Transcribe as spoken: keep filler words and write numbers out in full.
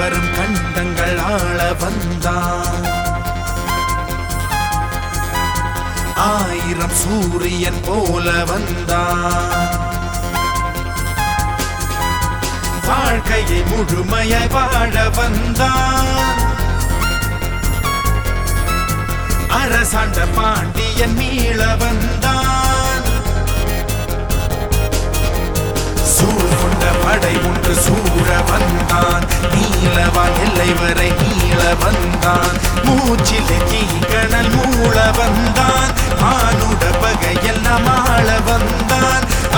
வரும் கண்டங்கள் ஆள வந்தான். ஆயிரம் சூரியன் போல வந்தான். வாழ்க்கையை முழுமையாய் வாழ வந்தான். அரசாண்ட பாண்டியன் மீள வந்தான். சூழ் கொண்ட படை ஒன்று சூழ வந்தான். நீலவான் எல்லை வரை நீள வந்தான். மூச்சிலே தீக்கணல் மூள வந்தான். மானுட பகையெல்லாம் ஆள வந்தான்.